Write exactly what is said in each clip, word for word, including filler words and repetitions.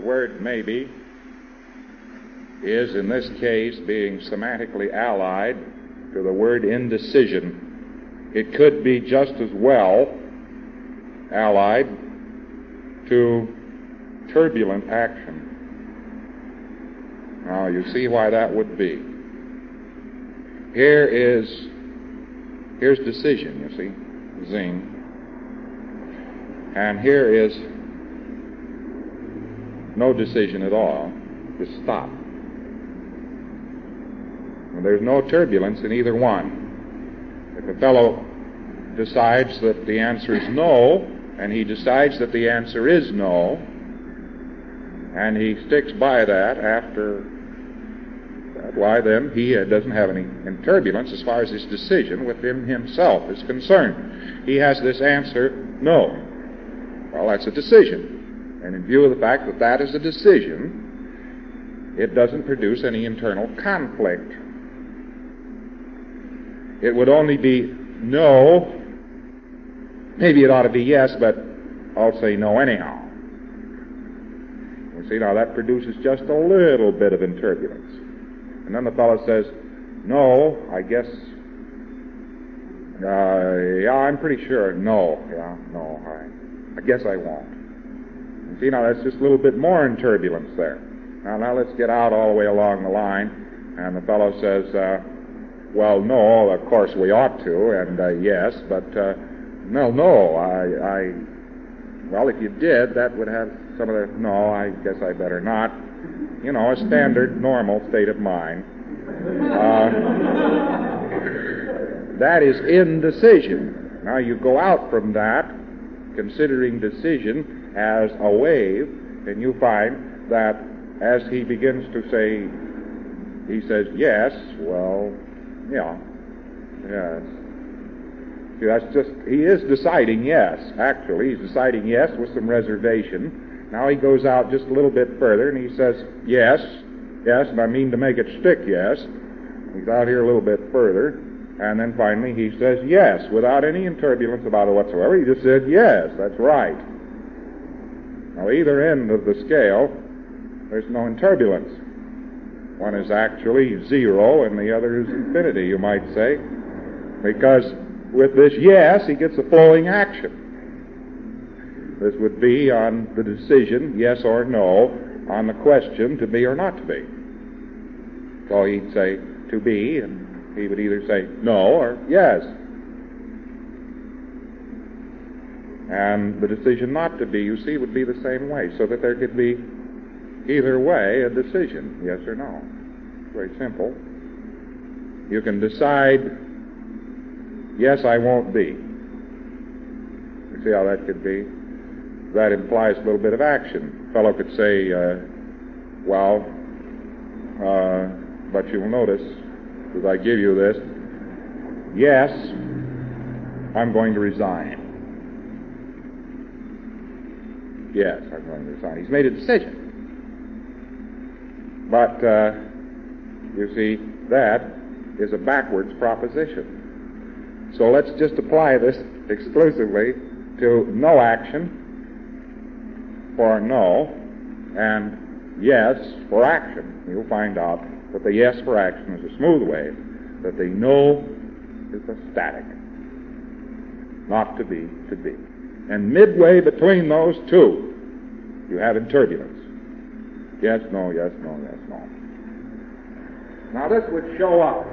word maybe is, in this case, being semantically allied to the word indecision. It could be just as well allied to turbulent action. Now, you see why that would be. Here is, here's decision, you see, zing. And here is no decision at all, just stop. And there's no turbulence in either one. If a fellow decides that the answer is no, and he decides that the answer is no, and he sticks by that after that, why then he uh, doesn't have any turbulence as far as his decision with him himself is concerned. He has this answer, no. Well, that's a decision. And in view of the fact that that is a decision, it doesn't produce any internal conflict. It would only be no. Maybe it ought to be yes, but I'll say no anyhow. You see, now that produces just a little bit of turbulence. And then the fellow says, no, I guess, uh, yeah, I'm pretty sure, no, yeah, no, I, I guess I won't. You see, now that's just a little bit more in turbulence there. Now, now let's get out all the way along the line, and the fellow says, uh, well, no, of course we ought to, and uh, yes, but, uh, no, no, I, I, well, if you did, that would have some of the, no, I guess I better not. You know, a standard, normal state of mind. Uh, that is indecision. Now you go out from that, considering decision as a wave, and you find that as he begins to say, he says, yes, well, yeah, yes. See, that's just, he is deciding yes, actually. He's deciding yes with some reservation. Now he goes out just a little bit further, and he says, yes, yes, and I mean to make it stick, yes. He's out here a little bit further, and then finally he says yes, without any turbulence about it whatsoever. He just said yes, that's right. Now either end of the scale, there's no turbulence. One is actually zero, and the other is infinity, you might say, because with this yes, he gets a flowing action. This would be on the decision, yes or no, on the question to be or not to be. So he'd say to be, and he would either say no or yes. And the decision not to be, you see, would be the same way, so that there could be either way a decision, yes or no. Very simple. You can decide, yes, I won't be. You see how that could be? That implies a little bit of action. A fellow could say, uh, well, uh, but you'll notice, as I give you this, yes, I'm going to resign. Yes, I'm going to resign. He's made a decision. But, uh, you see, that is a backwards proposition. So let's just apply this exclusively to no action for no, and yes for action. You'll find out that the yes for action is a smooth wave, that the no is a static. Not to be, to be. And midway between those two, you have turbulence. Yes, no, yes, no, yes, no. Now this would show up.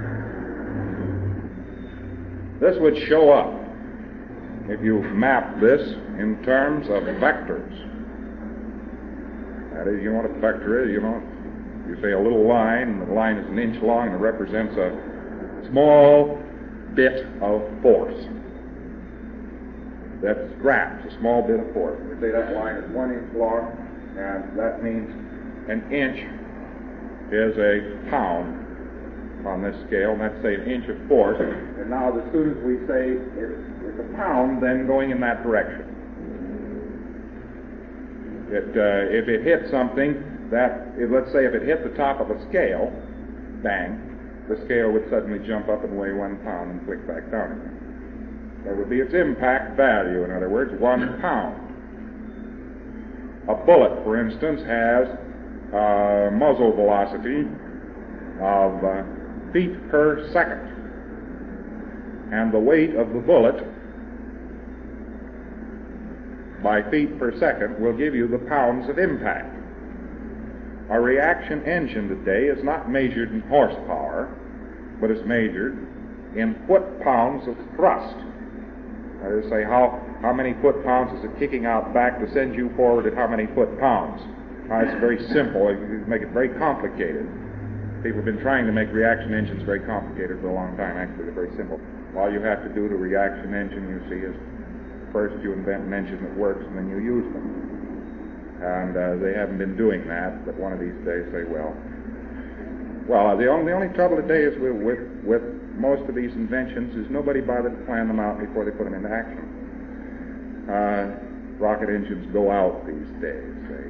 This would show up if you map this in terms of vectors. That is, you know what a vector is, you know. You say a little line, and the line is an inch long, and it represents a small bit of force. That's grams, a small bit of force. We say that line is one inch long, and that means an inch is a pound on this scale, and that's, say, an inch of force. And now as soon as we say it's, it's a pound, then going in that direction. It, uh, if it hit something that, if, let's say if it hit the top of a scale, bang, the scale would suddenly jump up and weigh one pound and click back down again. That would be its impact value, in other words, one pound. A bullet, for instance, has a muzzle velocity of uh, feet per second. And the weight of the bullet by feet per second will give you the pounds of impact. A reaction engine today is not measured in horsepower, but is measured in foot-pounds of thrust. That is to say, how, how many foot-pounds is it kicking out back to send you forward at how many foot-pounds? Now, it's very simple. You make it very complicated. People have been trying to make reaction engines very complicated for a long time. Actually, they're very simple. All you have to do to a reaction engine, you see, is first you invent an engine that works, and then you use them. And uh, they haven't been doing that, but one of these days they will. Well, the only, the only trouble today is with, with, with most of these inventions is nobody bothered to plan them out before they put them into action. Uh, rocket engines go out these days. They,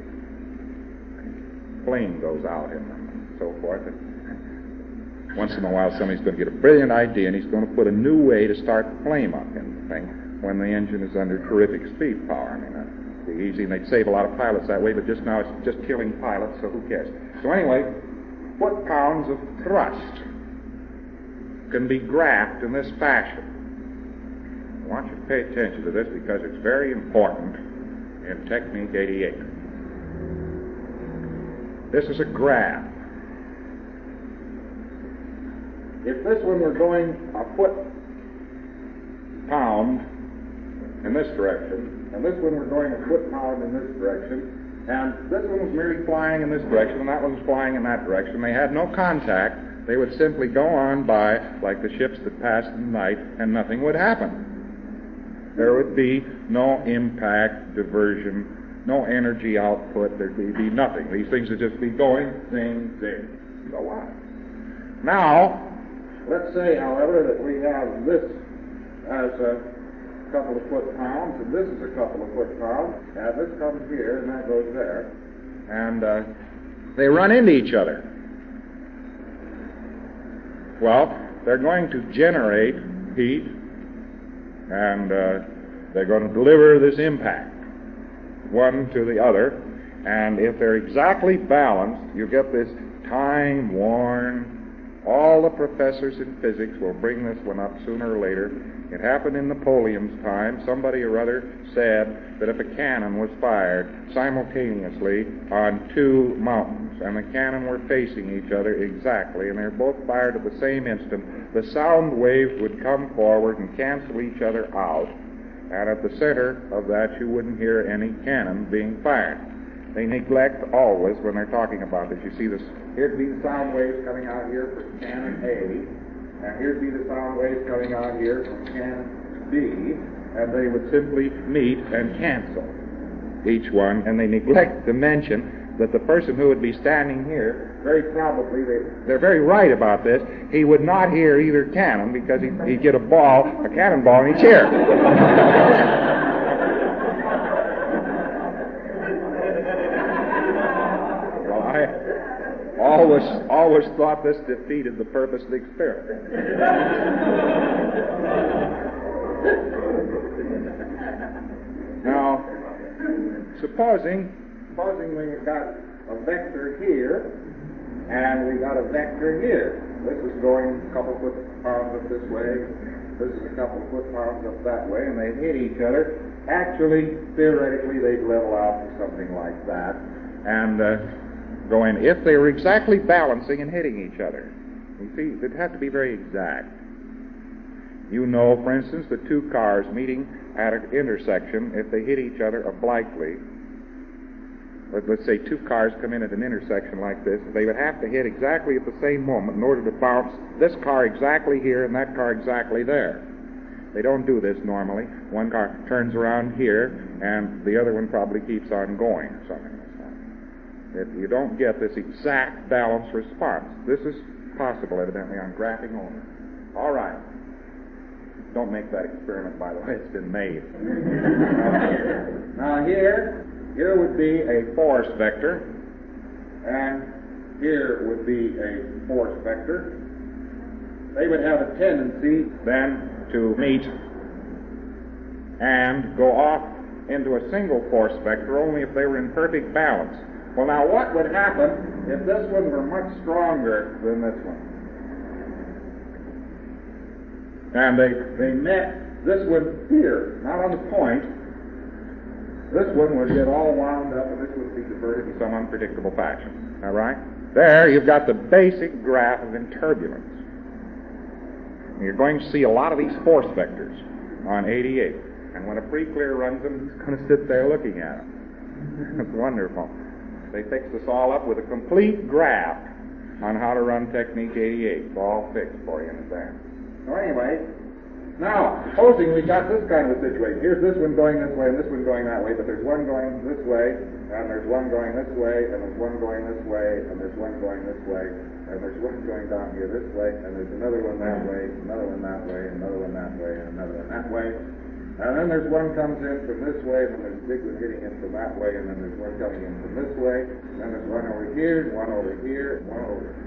flame goes out in them and so forth. And once in a while somebody's going to get a brilliant idea and he's going to put a new way to start the flame up in the thing when the engine is under terrific speed power. I mean, uh, it'd be easy and they'd save a lot of pilots that way, but just now it's just killing pilots, so who cares? So anyway, foot-pounds of thrust can be graphed in this fashion. I want you to pay attention to this because it's very important in Technique eighty-eight. This is a graph. If this one were going a foot-pound in this direction, and this one were going a foot-pound in this direction, and this one was merely flying in this direction, and that one was flying in that direction, they had no contact, they would simply go on by like the ships that pass in the night, and nothing would happen. There would be no impact, diversion, no energy output. There'd be, be nothing. These things would just be going, zing, zing, go on. Now, let's say, however, that we have this as a couple of foot-pounds, and this is a couple of foot-pounds, and this comes here, and that goes there, and uh, they run into each other. Well, they're going to generate heat, and uh, they're going to deliver this impact, one to the other, and if they're exactly balanced, you get this time-worn. All the professors in physics will bring this one up sooner or later. It happened in Napoleon's time. Somebody or other said that if a cannon was fired simultaneously on two mountains, and the cannon were facing each other exactly, and they're both fired at the same instant, the sound waves would come forward and cancel each other out, and at the center of that you wouldn't hear any cannon being fired. They neglect always when they're talking about this. You see this, here'd be the sound waves coming out here from cannon A, and here'd be the sound waves coming out here from cannon B, and they would simply meet and cancel each one, and they neglect to mention that the person who would be standing here, very probably, they, they're very right about this, he would not hear either cannon because he'd, he'd get a ball, a cannonball in each ear. Well, I always, always thought this defeated the purpose of the experiment. Now, supposing Supposing we got a vector here, and we got a vector here. This is going a couple foot pounds up this way, this is a couple foot pounds up that way, and they hit each other. Actually, theoretically, they'd level out to something like that, and uh, go in. If they were exactly balancing and hitting each other, you see, it'd have to be very exact. You know, for instance, that two cars meeting at an intersection, if they hit each other obliquely, let's say two cars come in at an intersection like this, they would have to hit exactly at the same moment in order to bounce this car exactly here and that car exactly there. They don't do this normally. One car turns around here, and the other one probably keeps on going or something like that. If you don't get this exact balanced response, this is possible, evidently, on graphing only. All right. Don't make that experiment, by the way. It's been made. Now, here... Here would be a force vector, and here would be a force vector. They would have a tendency then to meet and go off into a single force vector only if they were in perfect balance. Well, now what would happen if this one were much stronger than this one? And they, they met this one here, not on the point. This one would get all wound up and this would be diverted in some unpredictable fashion. All right? There you've got the basic graph of turbulence. You're going to see a lot of these force vectors on eighty-eight. And when a pre-clear runs them, he's going to sit there looking at them. It's wonderful. They fixed us all up with a complete graph on how to run Technique eighty-eight. It's all fixed for you in advance. So anyway, now, supposing we got this kind of a situation. Here's this one going this way and this one going that way, but there's one going this way, and there's one going this way, and there's one going this way, and there's one going this way, and there's one going down here this way, and there's another one that way, another one that way, another one that way, and another one that way. And then there's one comes in from this way, and then there's a big one hitting in from that way, and then there's one coming in from this way, and then there's one over here, one over here, one over here.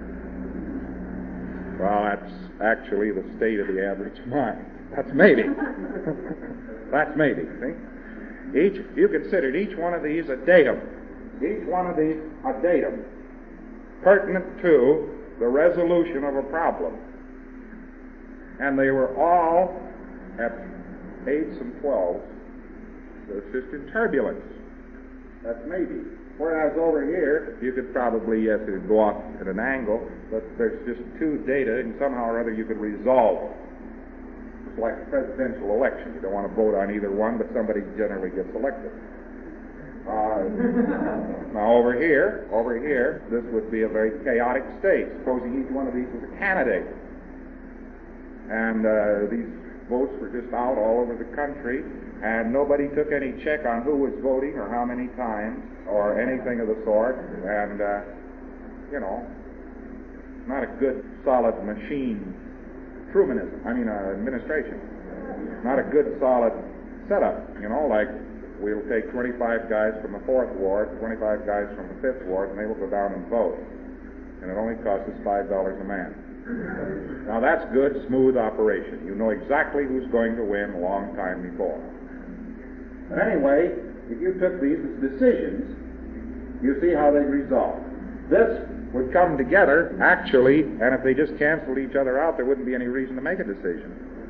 Well, that's actually the state of the average mind. That's maybe. That's maybe, see? Each, you considered each one of these a datum. Each one of these a datum pertinent to the resolution of a problem. And they were all at eights and twelves. So it's just in turbulence. That's maybe. Whereas over here, you could probably, yes, it would go off at an angle, but there's just two data, and somehow or other you could resolve it. It's like a presidential election. You don't want to vote on either one, but somebody generally gets elected. Uh, now over here, over here, this would be a very chaotic state. Supposing each one of these was a candidate. And uh, these votes were just out all over the country, and nobody took any check on who was voting or how many times or anything of the sort. And, uh, you know, not a good, solid machine. Trumanism, I mean uh, administration. Not a good, solid setup. You know, like we'll take twenty-five guys from the fourth ward, twenty-five guys from the fifth ward, and they will go down and vote. And it only costs us five dollars a man. Now that's good, smooth operation. You know exactly who's going to win a long time before. But anyway, if you took these as decisions, you see how they resolve. This would come together, actually, and if they just canceled each other out, there wouldn't be any reason to make a decision.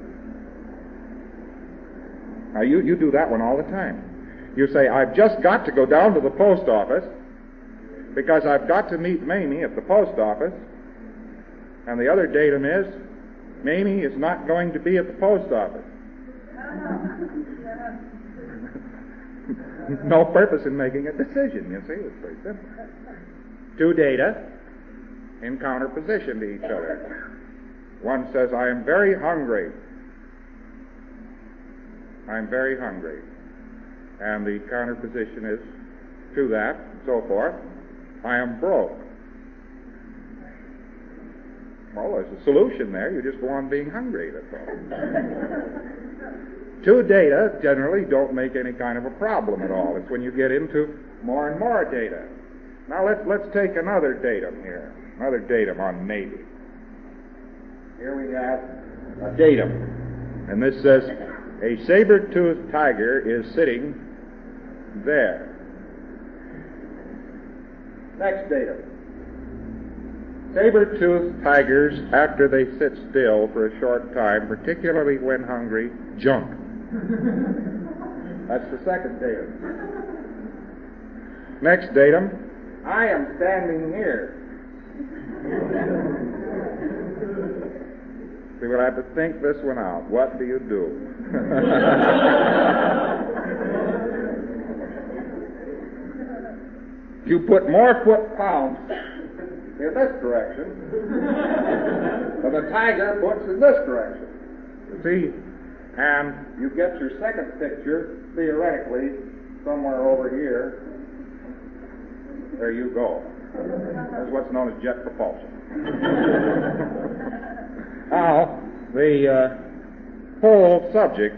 Now, you, you do that one all the time. You say, I've just got to go down to the post office because I've got to meet Mamie at the post office, and the other datum is, Mamie is not going to be at the post office. No purpose in making a decision, you see. It's very simple. Two data in counterposition to each other. One says, I am very hungry. I'm very hungry. And the counterposition is to that, and so forth. I am broke. Well, there's a solution there. You just go on being hungry, that's all. Two data generally don't make any kind of a problem at all. It's when you get into more and more data. Now let's let's take another datum here, another datum on Navy. Here we have a datum, and this says a saber-toothed tiger is sitting there. Next datum. Saber-toothed tigers, after they sit still for a short time, particularly when hungry, jump. That's the second datum. Next datum. I am standing here. So we'll have to think this one out. What do you do? You put more foot-pounds in this direction than the tiger puts in this direction. You see? And you get your second picture, theoretically, somewhere over here. There you go. That's what's known as jet propulsion. Now, the uh, whole subject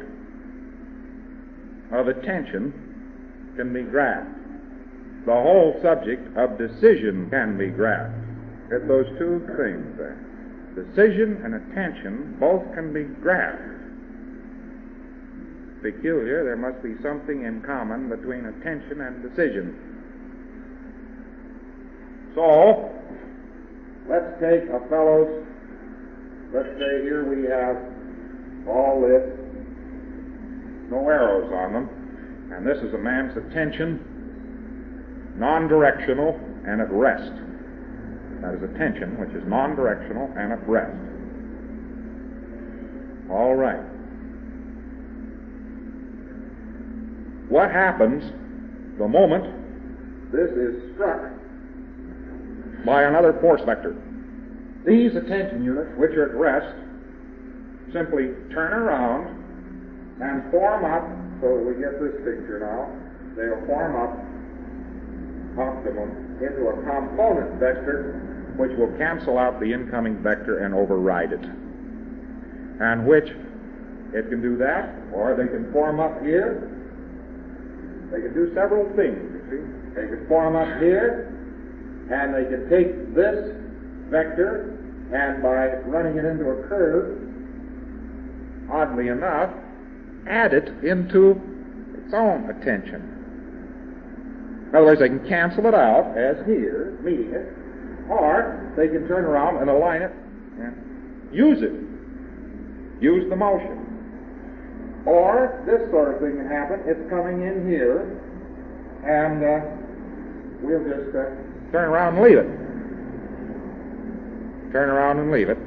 of attention can be grasped. The whole subject of decision can be grasped. Get those two things there. Decision and attention both can be grasped. peculiar, there must be something in common between attention and decision. So, let's take a fellow's, let's say here we have all this, no arrows on them, and this is a man's attention, non-directional and at rest. That is attention, which is non-directional and at rest. All right. What happens the moment this is struck by another force vector? These attention units, which are at rest, simply turn around and form up, so that we get this picture now, they'll form up optimum into a component vector which will cancel out the incoming vector and override it. And which, it can do that, or they can form up here. They can do several things, you see. They can form up here, and they can take this vector, and by running it into a curve, oddly enough, add it into its own attention. In other words, they can cancel it out, as here, meeting it, or they can turn around and align it and use it. Use the motion. Or this sort of thing can happen. It's coming in here, and uh, we'll just uh, turn around and leave it. Turn around and leave it.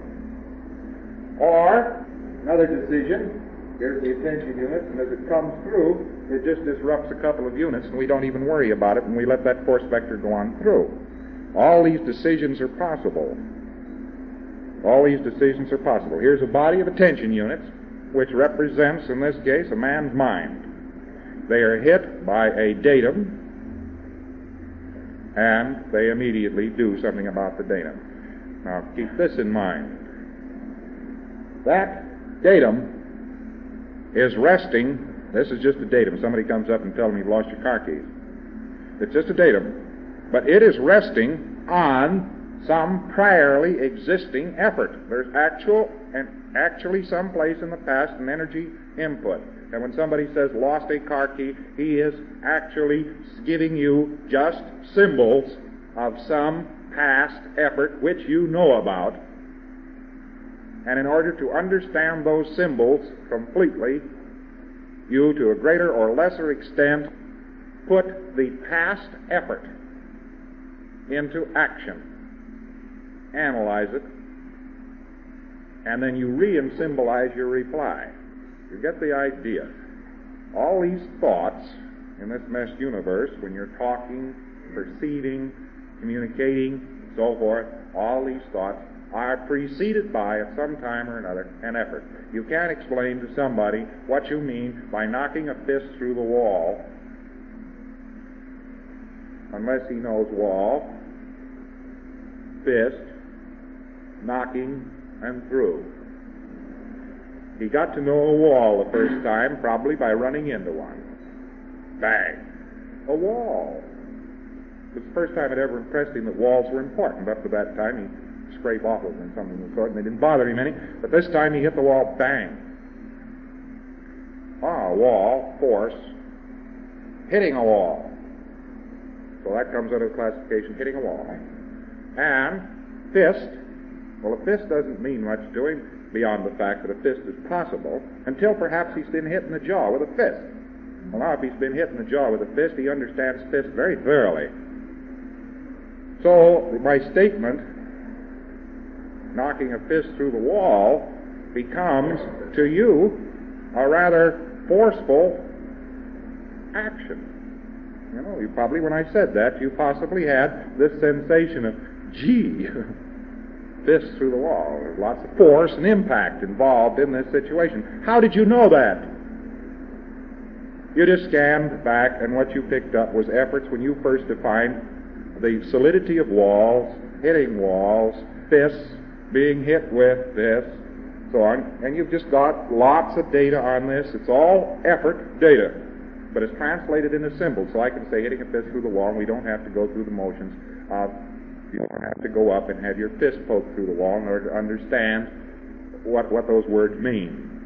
Or another decision. Here's the attention unit, and as it comes through, it just disrupts a couple of units, and we don't even worry about it, and we let that force vector go on through. All these decisions are possible. All these decisions are possible. Here's a body of attention units, which represents, in this case, a man's mind. They are hit by a datum, and they immediately do something about the datum. Now, keep this in mind. That datum is resting. This is just a datum. Somebody comes up and tells me you've lost your car keys. It's just a datum. But it is resting on some priorly existing effort. There's actual and actually some place in the past an energy input. And when somebody says lost a car key, he is actually giving you just symbols of some past effort which you know about. And in order to understand those symbols completely, you, to a greater or lesser extent, put the past effort into action. Analyze it, and then you re-symbolize your reply. You get the idea. All these thoughts in this meshed universe, when you're talking, perceiving, communicating, so forth, all these thoughts are preceded by, at some time or another, an effort. You can't explain to somebody what you mean by knocking a fist through the wall unless he knows wall, fist, knocking, and through. He got to know a wall the first time, probably by running into one. Bang! A wall. It was the first time it ever impressed him that walls were important. Up to that time, he'd scrape off of them and something of the sort, and they didn't bother him any. But this time, he hit the wall, bang! Ah, wall, force, hitting a wall. So that comes under the classification, hitting a wall. And fist. Well, a fist doesn't mean much to him beyond the fact that a fist is possible until perhaps he's been hit in the jaw with a fist. Well, now if he's been hit in the jaw with a fist, he understands fist very thoroughly. So my statement, knocking a fist through the wall, becomes to you a rather forceful action. You know, you probably, when I said that, you possibly had this sensation of, gee, fist through the wall. There's lots of force and impact involved in this situation. How did you know that? You just scanned back, and what you picked up was efforts when you first defined the solidity of walls, hitting walls, fists, being hit with this, so on, and you've just got lots of data on this. It's all effort data, but it's translated into symbols, so I can say hitting a fist through the wall, and we don't have to go through the motions of You don't have to go up and have your fist poked through the wall in order to understand what, what those words mean.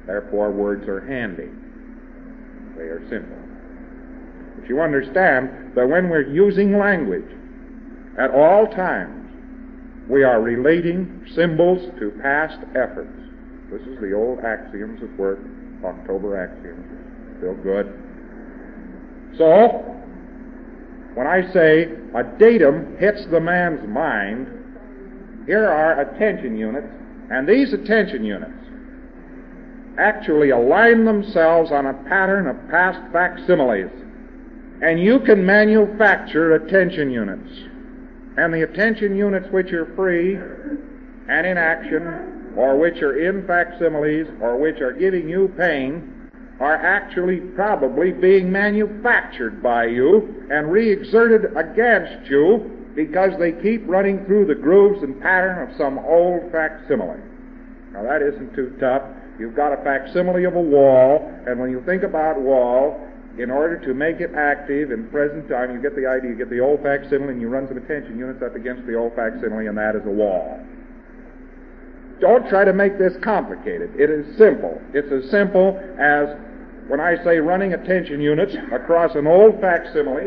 Therefore, words are handy. They are simple. But you understand that when we're using language, at all times, we are relating symbols to past efforts. This is the old axioms of work, October axioms. Still good. So, when I say a datum hits the man's mind, here are attention units, and these attention units actually align themselves on a pattern of past facsimiles. And you can manufacture attention units. And the attention units which are free and in action, or which are in facsimiles, or which are giving you pain, are actually probably being manufactured by you and re-exerted against you because they keep running through the grooves and pattern of some old facsimile. Now that isn't too tough. You've got a facsimile of a wall, and when you think about wall, in order to make it active in present time, you get the idea, you get the old facsimile and you run some attention units up against the old facsimile, and that is a wall. Don't try to make this complicated. It is simple. It's as simple as when I say running attention units across an old facsimile,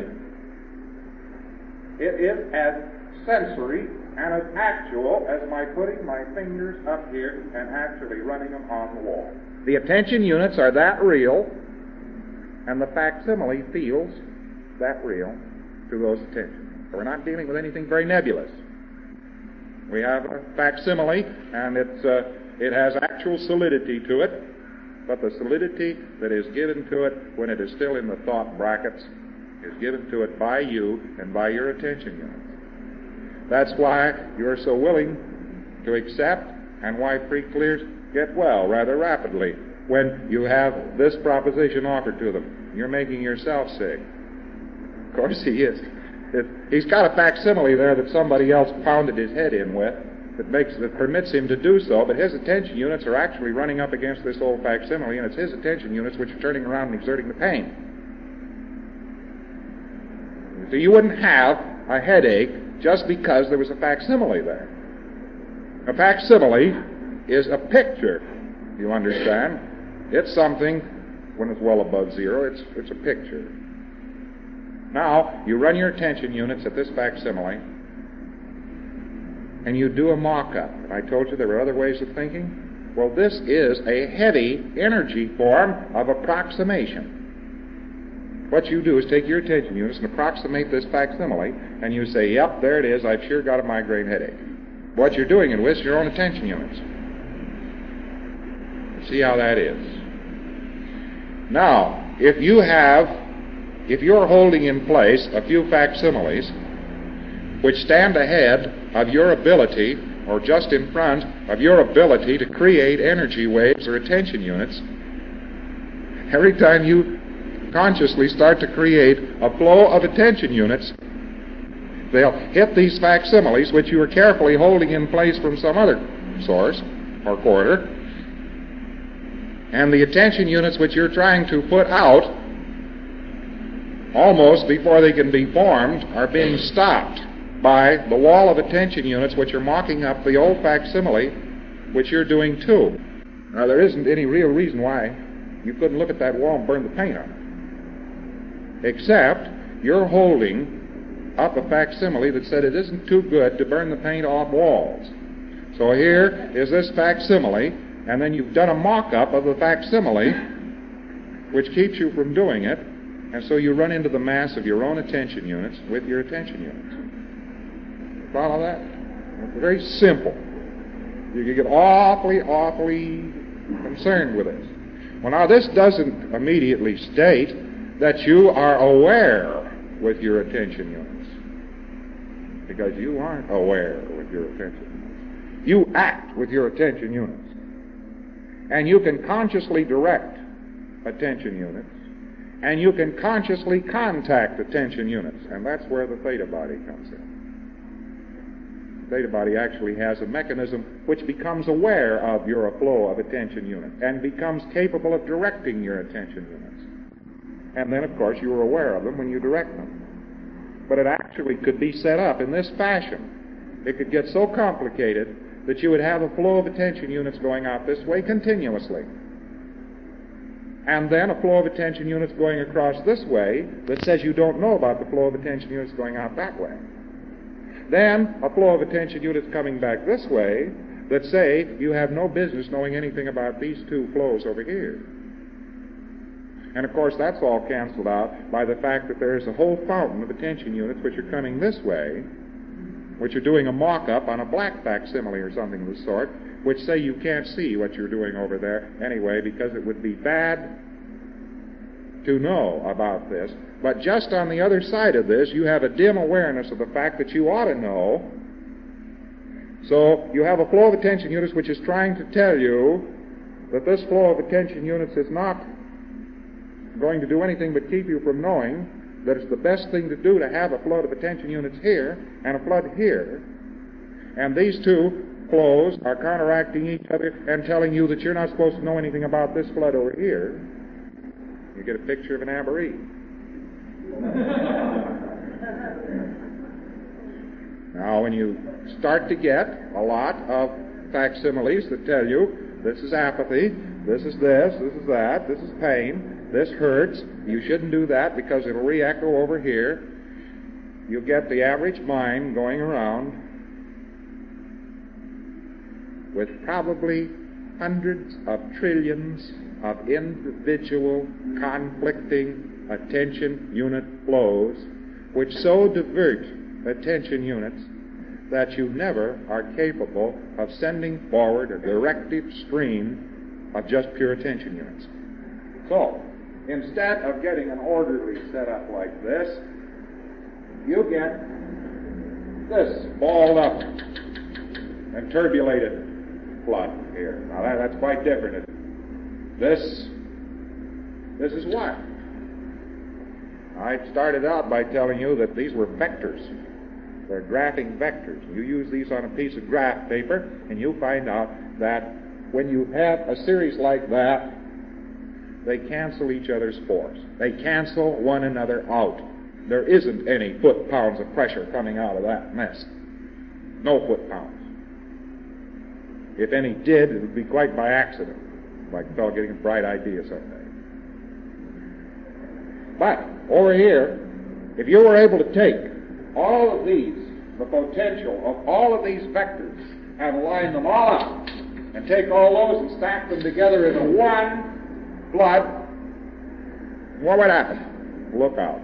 it is as sensory and as actual as my putting my fingers up here and actually running them on the wall. The attention units are that real, and the facsimile feels that real to those attentions. So we're not dealing with anything very nebulous. We have a facsimile, and it's, uh, it has actual solidity to it, but the solidity that is given to it when it is still in the thought brackets is given to it by you and by your attention units. That's why you're so willing to accept and why pre-clears get well rather rapidly when you have this proposition offered to them. You're making yourself sick. Of course he is. It, he's got a facsimile there that somebody else pounded his head in with that makes that permits him to do so, but his attention units are actually running up against this old facsimile, and it's his attention units which are turning around and exerting the pain. So you wouldn't have a headache just because there was a facsimile there. A facsimile is a picture, you understand. It's something, when it's well above zero, it's, it's a picture. Now, you run your attention units at this facsimile, and you do a mock-up. And I told you there were other ways of thinking. Well, this is a heavy energy form of approximation. What you do is take your attention units and approximate this facsimile, and you say, yep, there it is, I've sure got a migraine headache. What you're doing it with is your own attention units. See how that is. Now, if you have, if you're holding in place a few facsimiles which stand ahead of your ability, or just in front of your ability to create energy waves or attention units, every time you consciously start to create a flow of attention units, they'll hit these facsimiles which you are carefully holding in place from some other source or quarter, and the attention units which you're trying to put out almost before they can be formed are being stopped by the wall of attention units which are mocking up the old facsimile which you're doing too. Now, there isn't any real reason why you couldn't look at that wall and burn the paint on it, except you're holding up a facsimile that said it isn't too good to burn the paint off walls. So here is this facsimile, and then you've done a mock-up of the facsimile which keeps you from doing it, and so you run into the mass of your own attention units with your attention units. Follow that? It's very simple. You can get awfully, awfully concerned with this. Well, now, this doesn't immediately state that you are aware with your attention units, because you aren't aware with your attention units. You act with your attention units. And you can consciously direct attention units, and you can consciously contact attention units, and that's where the theta body comes in. The theta body actually has a mechanism which becomes aware of your flow of attention units and becomes capable of directing your attention units. And then, of course, you are aware of them when you direct them. But it actually could be set up in this fashion. It could get so complicated that you would have a flow of attention units going out this way continuously. and then a flow of attention units going across this way that says you don't know about the flow of attention units going out that way. Then a flow of attention units coming back this way that say you have no business knowing anything about these two flows over here. And of course that's all canceled out by the fact that there is a whole fountain of attention units which are coming this way, which are doing a mock-up on a black facsimile or something of the sort, which say you can't see what you're doing over there anyway because it would be bad to know about this. But just on the other side of this, you have a dim awareness of the fact that you ought to know. So you have a flow of attention units which is trying to tell you that this flow of attention units is not going to do anything but keep you from knowing that it's the best thing to do to have a flood of attention units here and a flood here. And these two flows are counteracting each other and telling you that you're not supposed to know anything about this flood over here. You get a picture of an aberree. Now, when you start to get a lot of facsimiles that tell you this is apathy, this is this, this is that, this is pain, this hurts, you shouldn't do that because it'll re-echo over here, you get the average mind going around with probably hundreds of trillions of individual conflicting attention unit flows which so divert attention units that you never are capable of sending forward a directive stream of just pure attention units. So, instead of getting an orderly setup like this, you get this balled up and turbulated flood here. Now that, that's quite different, isn't it? This, this is what? I started out by telling you that these were vectors. They're graphing vectors. You use these on a piece of graph paper, and you'll find out that when you have a series like that, they cancel each other's force. They cancel one another out. There isn't any foot-pounds of pressure coming out of that mess. No foot-pounds. If any did, it would be quite by accident, like a fellow getting a bright idea someday. But over here, if you were able to take all of these, the potential of all of these vectors, and line them all up, and take all those and stack them together into one flood, what would happen? Look out.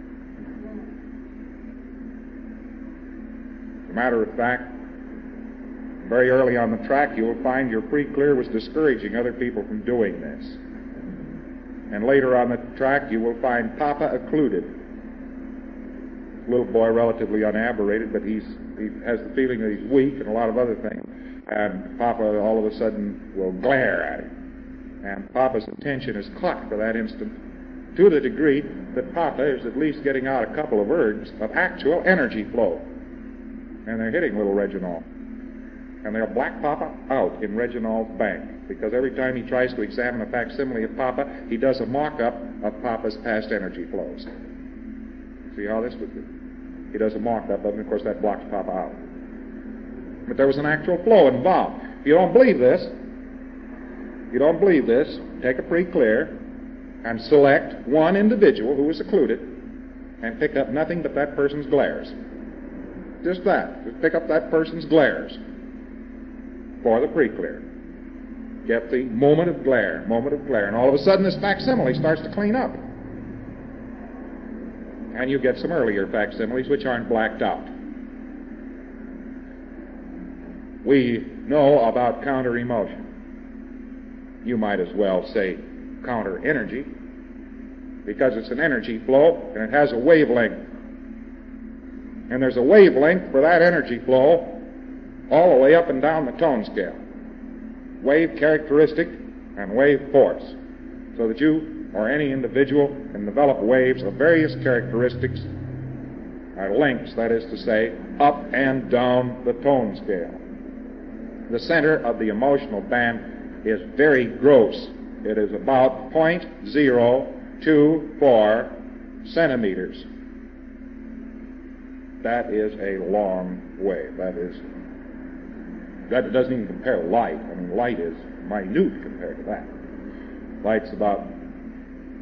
As a matter of fact, very early on the track, you will find your pre-clear was discouraging other people from doing this. And later on the track, you will find Papa occluded. Little boy, relatively unaberrated, but he's, he has the feeling that he's weak and a lot of other things. And Papa all of a sudden will glare at him. And Papa's attention is caught for that instant to the degree that Papa is at least getting out a couple of ergs of actual energy flow. And they're hitting little Reginald. And they'll black Papa out in Reginald's bank, because every time he tries to examine a facsimile of Papa, he does a mock-up of Papa's past energy flows. See how this would be? He does a mock-up of it, and of course that blocks Papa out. But there was an actual flow involved. If you don't believe this, if you don't believe this, take a pre-clear and select one individual who was occluded and pick up nothing but that person's glares. Just that. Just pick up that person's glares for the pre-clear. Get the moment of glare, moment of glare, and all of a sudden this facsimile starts to clean up. And you get some earlier facsimiles which aren't blacked out. We know about counter-emotion. You might as well say counter-energy, because it's an energy flow and it has a wavelength. And there's a wavelength for that energy flow all the way up and down the tone scale. Wave characteristic and wave force. So that you or any individual can develop waves of various characteristics, or lengths, that is to say, up and down the tone scale. The center of the emotional band is very gross. It is about zero point zero two four centimeters. That is a long wave. That is, that doesn't even compare to light. I mean, light is minute compared to that. Light's about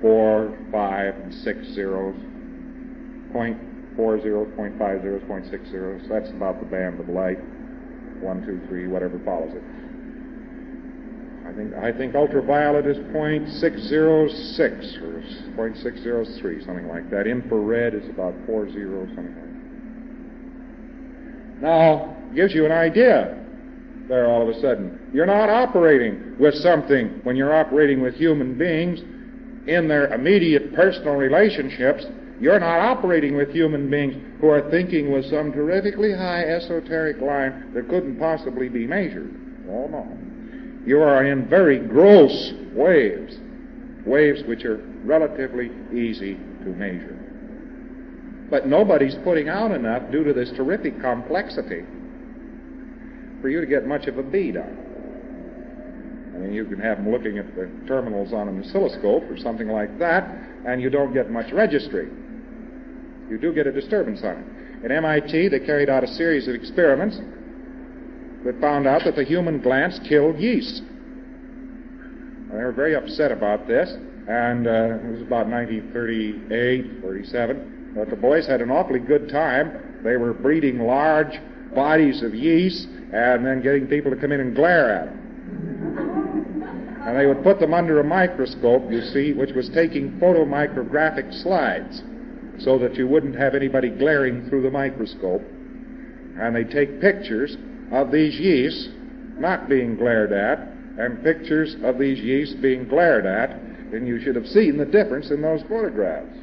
four, five, and six zeros, point four zeros, point five zeros, point six zeros. That's about the band of light. One, two, three, whatever follows it. I think I think ultraviolet is point six zero six or point six zero three, something like that. Infrared is about four zeros, something like that. Now, gives you an idea there all of a sudden. You're not operating with something when you're operating with human beings in their immediate personal relationships. You're not operating with human beings who are thinking with some terrifically high esoteric line that couldn't possibly be measured. Oh, no. You are in very gross waves, waves which are relatively easy to measure. But nobody's putting out enough due to this terrific complexity for you to get much of a bead on it. I mean, you can have them looking at the terminals on an oscilloscope or something like that, and you don't get much registry. You do get a disturbance on it. At M I T, they carried out a series of experiments that found out that the human glance killed yeast. They were very upset about this, and uh, it was about nineteen thirty-eight, thirty-seven, but the boys had an awfully good time. They were breeding large bodies of yeast and then getting people to come in and glare at them. And they would put them under a microscope, you see, which was taking photomicrographic slides so that you wouldn't have anybody glaring through the microscope. And they'd take pictures of these yeasts not being glared at and pictures of these yeasts being glared at, and you should have seen the difference in those photographs.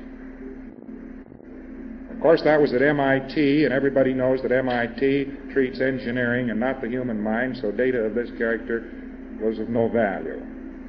Of course, that was at M I T, and everybody knows that M I T treats engineering and not the human mind, so data of this character was of no value.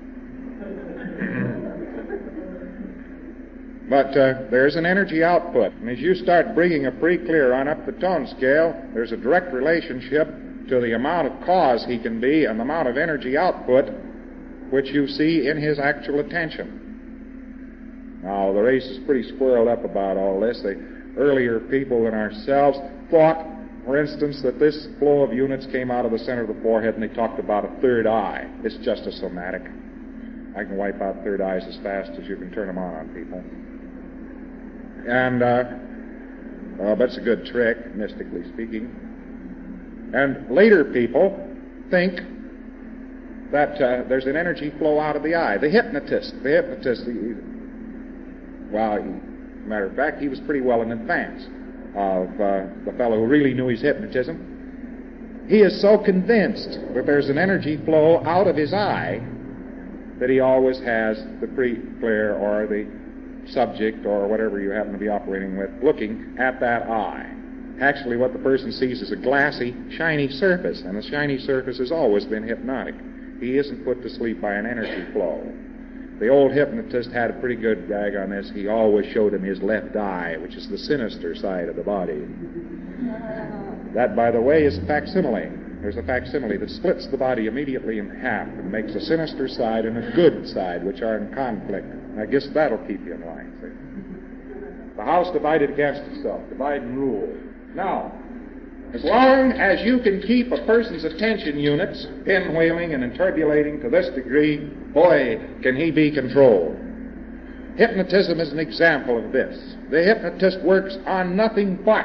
But uh, there's an energy output, and as you start bringing a free clear on up the tone scale, there's a direct relationship to the amount of cause he can be and the amount of energy output which you see in his actual attention. Now, the race is pretty squirreled up about all this. The earlier people than ourselves thought, for instance, that this flow of units came out of the center of the forehead, and they talked about a third eye. It's just a somatic. I can wipe out third eyes as fast as you can turn them on on people. And, uh, well, that's a good trick, mystically speaking. And later people think that uh, there's an energy flow out of the eye. The hypnotist, the hypnotist, he, well, he, matter of fact, he was pretty well in advance of uh, the fellow who really knew his hypnotism. He is so convinced that there's an energy flow out of his eye that he always has the pre-clear or the subject or whatever you happen to be operating with looking at that eye. Actually, what the person sees is a glassy, shiny surface, and the shiny surface has always been hypnotic. He isn't put to sleep by an energy flow. The old hypnotist had a pretty good gag on this. He always showed him his left eye, which is the sinister side of the body. That, by the way, is a facsimile. There's a facsimile that splits the body immediately in half and makes a sinister side and a good side, which are in conflict. I guess that'll keep you in line, see? The house divided against itself. Divide and rule. Now, as long as you can keep a person's attention units pinwheeling and interpolating to this degree, boy, can he be controlled. Hypnotism is an example of this. The hypnotist works on nothing but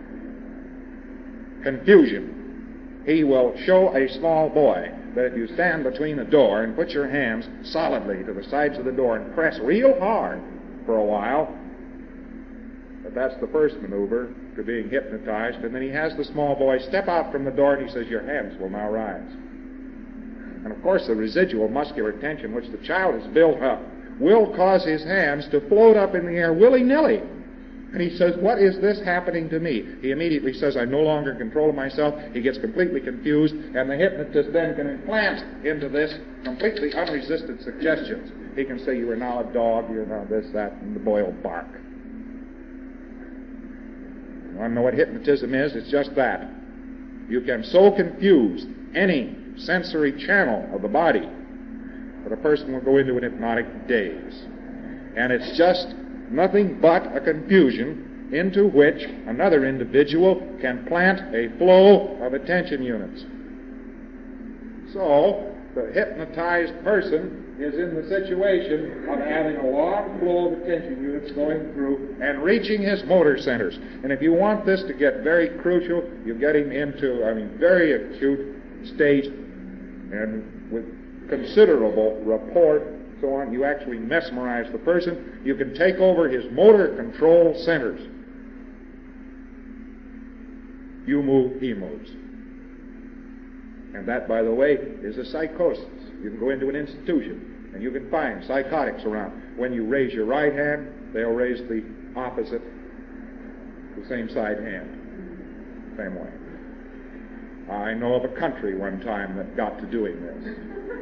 confusion. He will show a small boy that if you stand between the door and put your hands solidly to the sides of the door and press real hard for a while, that that's the first maneuver to being hypnotized, and then he has the small boy step out from the door and he says, your hands will now rise. And of course the residual muscular tension which the child has built up will cause his hands to float up in the air willy-nilly. And he says, what is this happening to me? He immediately says, I'm no longer in control of myself. He gets completely confused, and the hypnotist then can implant into this completely unresisted suggestions. He can say, you are now a dog, you are now this, that, and the boy will bark. You want to know what hypnotism is? It's just that. You can so confuse any sensory channel of the body that a person will go into an hypnotic daze. And it's just nothing but a confusion into which another individual can plant a flow of attention units. So, the hypnotized person is in the situation of having a long flow of attention units going through and reaching his motor centers. And if you want this to get very crucial, you get him into, I mean, very acute state, and with considerable rapport, so on, you actually mesmerize the person. You can take over his motor control centers. You move, he moves. And that, by the way, is a psychosis. You can go into an institution and you can find psychotics around. When you raise your right hand, they'll raise the opposite, the same side hand, same way. I know of a country one time that got to doing this.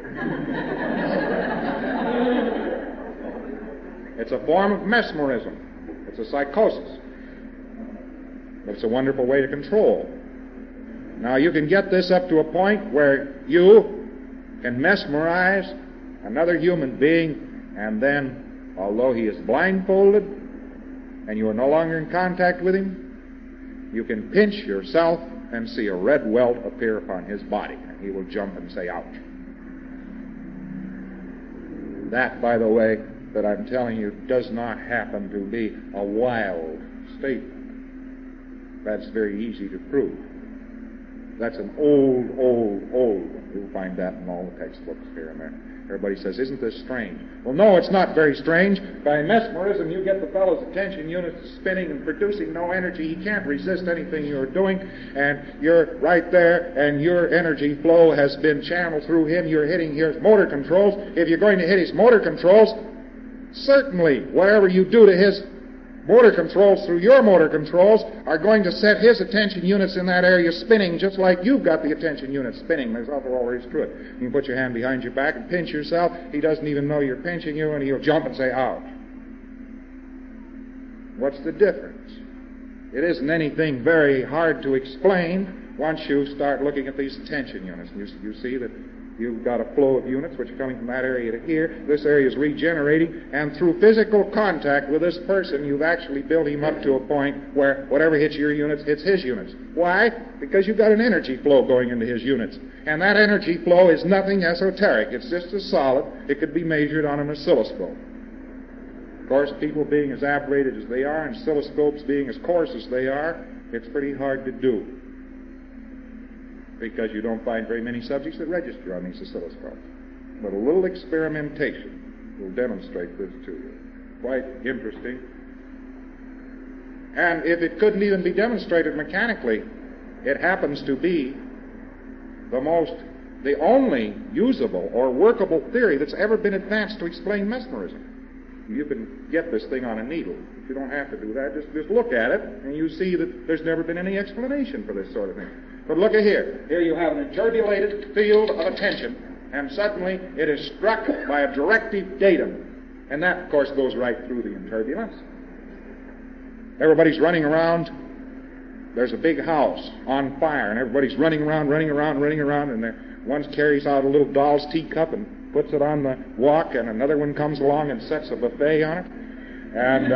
It's a form of mesmerism. It's a psychosis. But it's a wonderful way to control. Now, you can get this up to a point where you can mesmerize another human being, and then, although he is blindfolded and you are no longer in contact with him, you can pinch yourself and see a red welt appear upon his body, and he will jump and say, ouch. That, by the way, that I'm telling you, does not happen to be a wild statement. That's very easy to prove. That's an old, old, old one. You'll find that in all the textbooks here and there. Everybody says, isn't this strange? Well, no, it's not very strange. By mesmerism, you get the fellow's attention units spinning and producing no energy. He can't resist anything you're doing, and you're right there, and your energy flow has been channeled through him. You're hitting his motor controls. If you're going to hit his motor controls, certainly whatever you do to his motor controls through your motor controls are going to set his attention units in that area spinning just like you've got the attention units spinning. There's nothing always to it. You can put your hand behind your back and pinch yourself. He doesn't even know you're pinching you, and he'll jump and say, ouch. What's the difference? It isn't anything very hard to explain once you start looking at these attention units. You, you see that you've got a flow of units which are coming from that area to here. This area is regenerating, and through physical contact with this person, you've actually built him up to a point where whatever hits your units hits his units. Why? Because you've got an energy flow going into his units. And that energy flow is nothing esoteric. It's just a solid. It could be measured on an oscilloscope. Of course, people being as operated as they are, and oscilloscopes being as coarse as they are, it's pretty hard to do, because you don't find very many subjects that register on these oscilloscopes. But a little experimentation will demonstrate this to you. Quite interesting. And if it couldn't even be demonstrated mechanically, it happens to be the most, the only usable or workable theory that's ever been advanced to explain mesmerism. You can get this thing on a needle. You don't have to do that. Just, just look at it, and you see that there's never been any explanation for this sort of thing. But look at here. Here you have an interpolated field of attention, and suddenly it is struck by a directive datum. And that, of course, goes right through the interturbulence. Everybody's running around. There's a big house on fire, and everybody's running around, running around, running around, and there, one carries out a little doll's teacup and puts it on the walk, and another one comes along and sets a buffet on it. And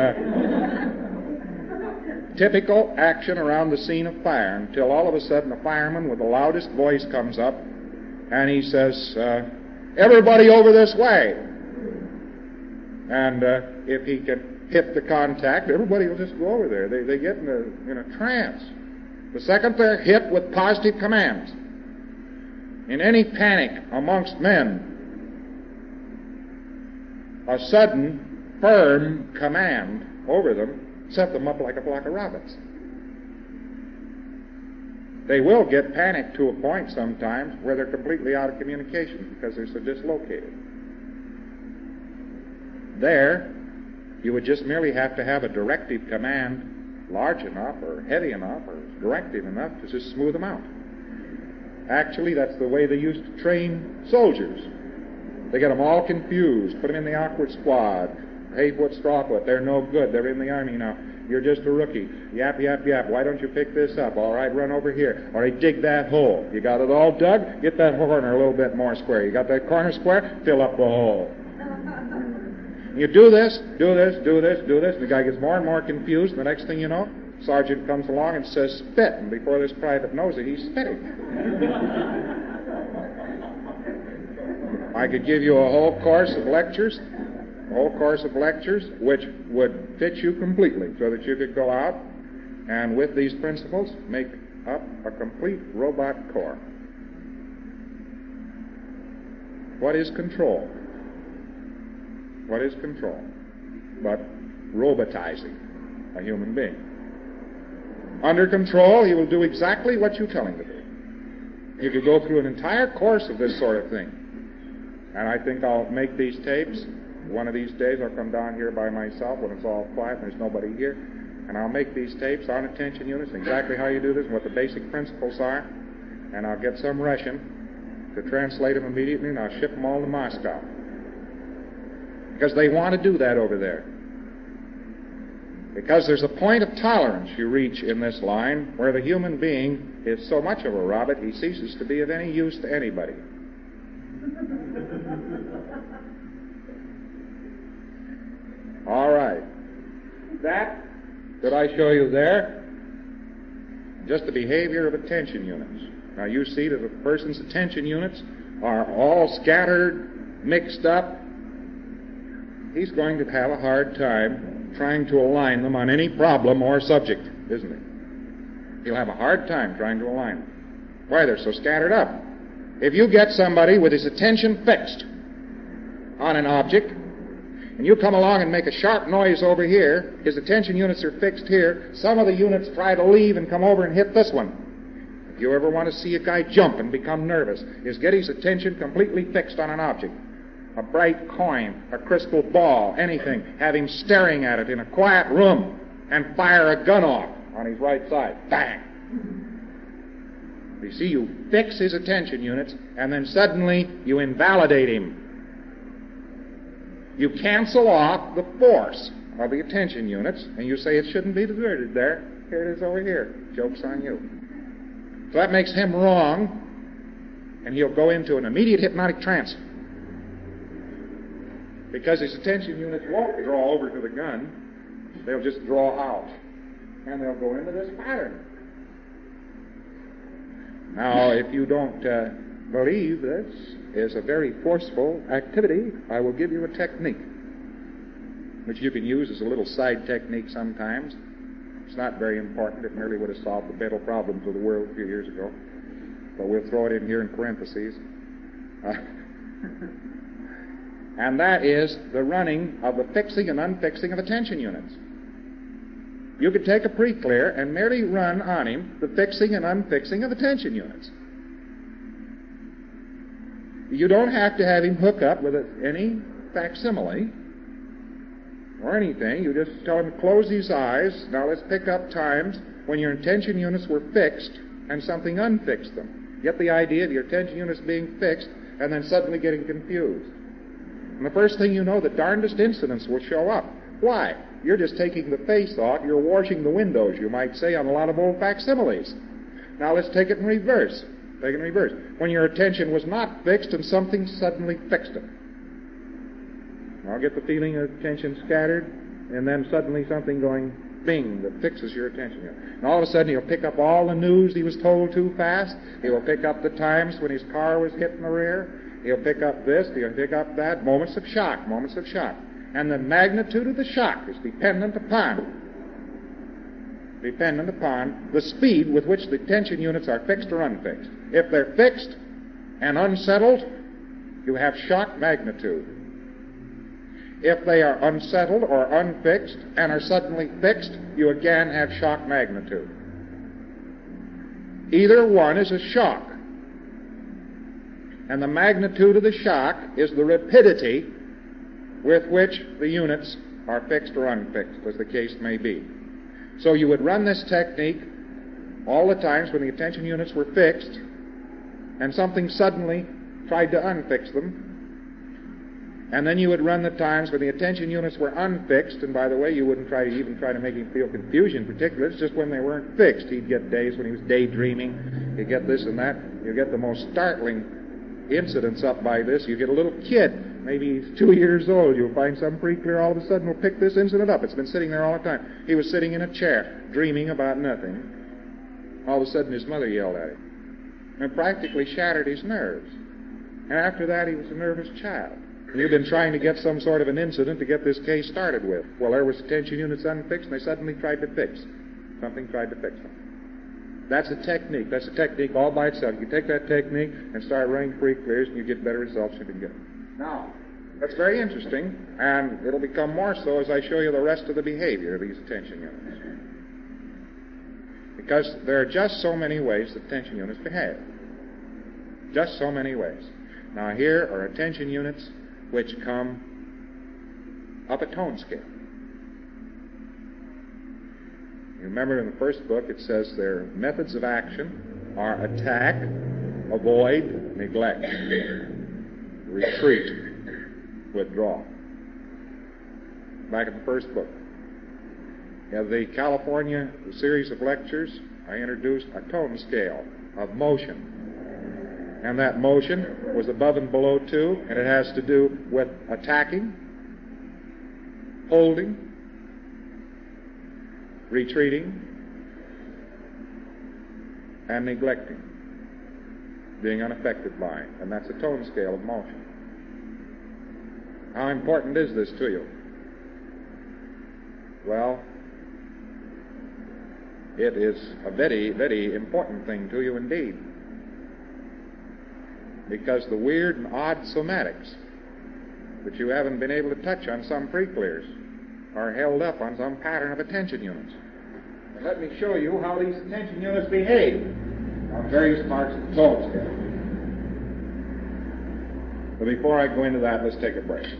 uh, typical action around the scene of fire, until all of a sudden a fireman with the loudest voice comes up, and he says, uh, everybody over this way. And uh, if he can hit the contact, everybody will just go over there. They, they get in a, in a trance. The second they're hit with positive commands. In any panic amongst men, a sudden, firm command over them set them up like a flock of rabbits. They will get panicked to a point sometimes where they're completely out of communication because they're so dislocated. There, you would just merely have to have a directive command large enough or heavy enough or directive enough to just smooth them out. Actually, that's the way they used to train soldiers. They get them all confused, put them in the awkward squad. Hay foot, straw foot, they're no good. They're in the army now. You're just a rookie. Yap, yap, yap. Why don't you pick this up? All right, run over here. All right, dig that hole. You got it all dug? Get that corner a little bit more square. You got that corner square? Fill up the hole. You do this, do this, do this, do this. The guy gets more and more confused. The next thing you know, sergeant comes along and says, spit. And before this private knows it, he's spitting. I could give you a whole course of lectures, a whole course of lectures, which would fit you completely so that you could go out and with these principles make up a complete robot corps. What is control? What is control? But robotizing a human being. Under control, he will do exactly what you tell him to do. You could go through an entire course of this sort of thing. And I think I'll make these tapes. One of these days I'll come down here by myself when it's all quiet and there's nobody here. And I'll make these tapes on attention units, exactly how you do this and what the basic principles are. And I'll get some Russian to translate them immediately, and I'll ship them all to Moscow. Because they want to do that over there. Because there's a point of tolerance you reach in this line where the human being is so much of a robot he ceases to be of any use to anybody. All right. That that I show you there, just the behavior of attention units. Now you see that a person's attention units are all scattered, mixed up. He's going to have a hard time trying to align them on any problem or subject, isn't he? He'll have a hard time trying to align them. Why? They're so scattered up. If you get somebody with his attention fixed on an object, and you come along and make a sharp noise over here, his attention units are fixed here, some of the units try to leave and come over and hit this one. If you ever want to see a guy jump and become nervous, is get his attention completely fixed on an object. A bright coin, a crystal ball, anything. Have him staring at it in a quiet room and fire a gun off on his right side. Bang! You see, you fix his attention units, and then suddenly you invalidate him. You cancel off the force of the attention units, and you say it shouldn't be deserted there. Here it is over here. Joke's on you. So that makes him wrong, and he'll go into an immediate hypnotic trance. Because his attention units won't draw over to the gun. They'll just draw out. And they'll go into this pattern. Now, if you don't uh, believe this is a very forceful activity, I will give you a technique, which you can use as a little side technique sometimes. It's not very important. It merely would have solved the fatal problems of the world a few years ago. But we'll throw it in here in parentheses. Uh, and that is the running of the fixing and unfixing of attention units. You could take a pre-clear and merely run on him the fixing and unfixing of attention units. You don't have to have him hook up with any facsimile or anything. You just tell him to close his eyes. Now let's pick up times when your attention units were fixed and something unfixed them. Get the idea of your attention units being fixed and then suddenly getting confused. And the first thing you know, the darndest incidents will show up. Why? You're just taking the face off. You're washing the windows, you might say, on a lot of old facsimiles. Now let's take it in reverse. Take it in reverse. When your attention was not fixed and something suddenly fixed it. I'll get the feeling of attention scattered, and then suddenly something going bing that fixes your attention. And all of a sudden he'll pick up all the news he was told too fast. He will pick up the times when his car was hit in the rear. He'll pick up this. He'll pick up that. Moments of shock. Moments of shock. And the magnitude of the shock is dependent upon dependent upon the speed with which the attention units are fixed or unfixed. If they're fixed and unsettled, you have shock magnitude. If they are unsettled or unfixed and are suddenly fixed, you again have shock magnitude. Either one is a shock. And the magnitude of the shock is the rapidity with which the units are fixed or unfixed, as the case may be. So you would run this technique all the times when the attention units were fixed and something suddenly tried to unfix them. And then you would run the times when the attention units were unfixed, and by the way, you wouldn't try to even try to make him feel confusion particularly. It's just when they weren't fixed. He'd get days when he was daydreaming. He'd get this and that. You get the most startling incidents up by this. You get a little kid, maybe he's two years old. You'll find some pre-clear all of a sudden will pick this incident up. It's been sitting there all the time. He was sitting in a chair, dreaming about nothing. All of a sudden his mother yelled at him and practically shattered his nerves. And after that, he was a nervous child. You've been trying to get some sort of an incident to get this case started with. Well, there was attention units unfixed, and they suddenly tried to fix. Something tried to fix them. That's a technique. That's a technique all by itself. You take that technique and start running free clears, and you get better results than you can get. Now, that's very interesting, and it'll become more so as I show you the rest of the behavior of these attention units. Because there are just so many ways that attention units behave. Just so many ways. Now, here are attention units which come up a tone scale. You remember in the first book it says their methods of action are attack, avoid, neglect, retreat, withdraw. Back in the first book. In the California series of lectures, I introduced a tone scale of motion. And that motion was above and below two, and it has to do with attacking, holding, retreating, and neglecting, being unaffected by it. And that's a tone scale of motion. How important is this to you? Well, it is a very, very important thing to you indeed. Because the weird and odd somatics that you haven't been able to touch on some pre-clears are held up on some pattern of attention units. And let me show you how these attention units behave on various parts of the tone scale. But before I go into that, let's take a break.